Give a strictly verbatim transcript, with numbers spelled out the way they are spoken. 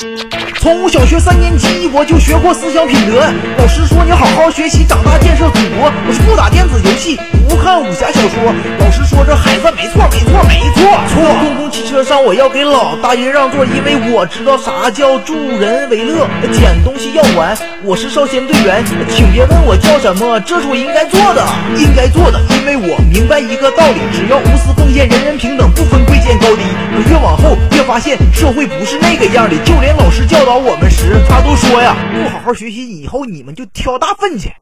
从小学三年级我就学过思想品德，老师说你好好学习，长大建设祖国。我是不打电子游戏，不看武侠小说。老师说这孩子没错没错没错错。公共汽车上我要给老大爷让座，因为我知道啥叫助人为乐。捡东西要还，我是少先队员，请别问我叫什么，这是我应该做的，应该做的，因为我明白一个道理，只要无私奉献，人人平等，不分贵贱高低。可越往后越发现社会不是那个样的，就连老师教导我们时，他都说呀，不好好学习，以后你们就挑大粪去。